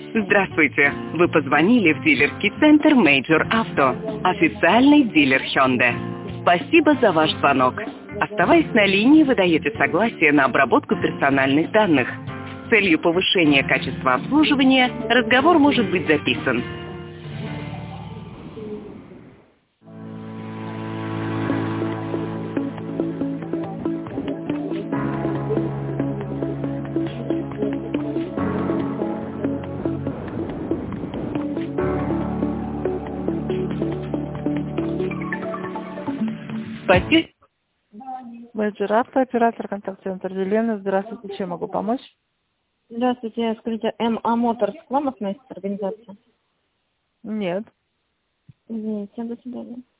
Здравствуйте! Вы позвонили в дилерский центр Major Auto, официальный дилер Hyundai. Спасибо за ваш звонок. Оставаясь на линии, вы даете согласие на обработку персональных данных. С целью повышения качества обслуживания разговор может быть записан. Спасибо. Major Auto, оператор, контакт-центр Елена. Здравствуйте, чем могу помочь? Здравствуйте, скажите, МА Моторс к вам относится организация? Нет. Извините, до свидания.